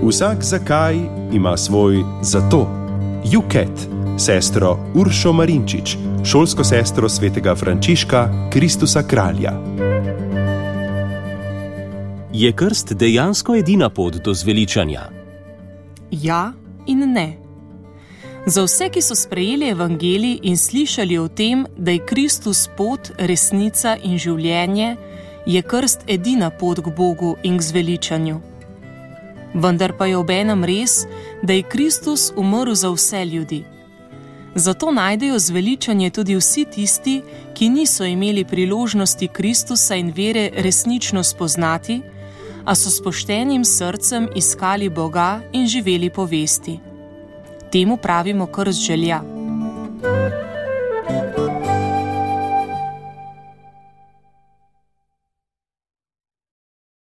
Vsak zakaj ima svoj zato. Juket, sestro Uršo Marinčič, šolsko sestro svetega Frančiška Kristusa Kralja. Je krst dejansko edina pot do zveličanja? Ja in ne. Za vse, ki so sprejeli evangelij in slišali o tem, da je Kristus pot, resnica in življenje, je krst edina pot k Bogu in k zveličanju. Vendar pa je obenem res, da je Kristus umrl za vse ljudi. Zato najdejo zveličanje tudi vsi tisti, ki niso imeli priložnosti Kristusa in vere resnično spoznati, a so s poštenim srcem iskali Boga in živeli po vesti. Temu pravimo krst želja.